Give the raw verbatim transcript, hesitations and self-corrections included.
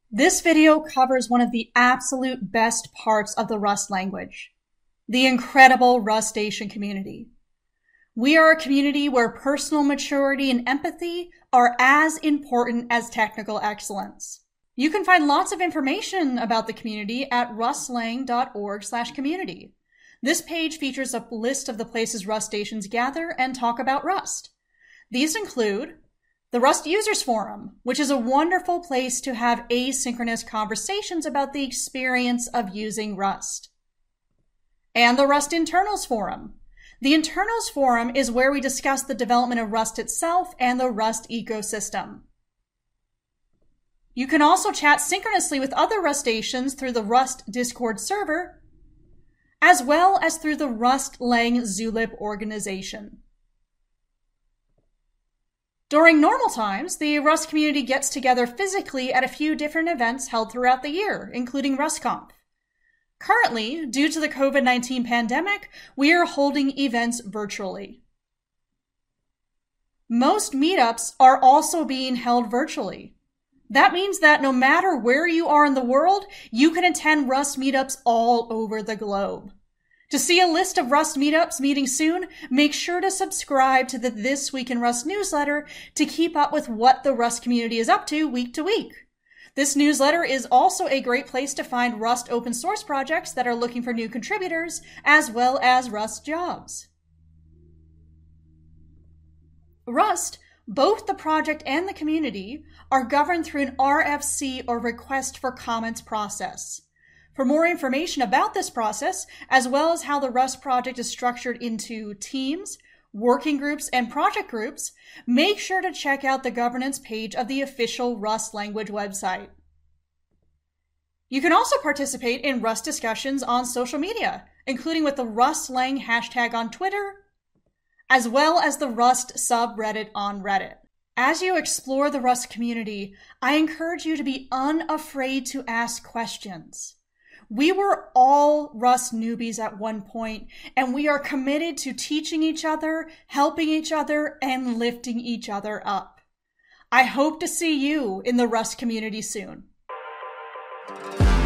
This video covers one of the absolute best parts of the Rust language, the incredible Rustation community. We are a community where personal maturity and empathy are as important as technical excellence. You can find lots of information about the community at rustlang dot org slash community. This page features a list of the places Rustations gather and talk about Rust. These include the Rust Users Forum, which is a wonderful place to have asynchronous conversations about the experience of using Rust. And the Rust Internals Forum. The Internals Forum is where we discuss the development of Rust itself and the Rust ecosystem. You can also chat synchronously with other Rustations through the Rust Discord server, as well as through the Rust Lang Zulip organization. During normal times, the Rust community gets together physically at a few different events held throughout the year, including RustConf. Currently, due to the COVID nineteen pandemic, we are holding events virtually. Most meetups are also being held virtually. That means that no matter where you are in the world, you can attend Rust meetups all over the globe. To see a list of Rust meetups meeting soon, make sure to subscribe to the This Week in Rust newsletter to keep up with what the Rust community is up to week to week. This newsletter is also a great place to find Rust open source projects that are looking for new contributors, as well as Rust jobs. Rust, both the project and the community, are governed through an R F C or request for comments process. For more information about this process, as well as how the Rust project is structured into teams, working groups, and project groups, make sure to check out the governance page of the official Rust language website. You can also participate in Rust discussions on social media, including with the RustLang hashtag on Twitter, as well as the Rust subreddit on Reddit. As you explore the Rust community, I encourage you to be unafraid to ask questions. We were all Rust newbies at one point, and we are committed to teaching each other, helping each other, and lifting each other up. I hope to see you in the Rust community soon.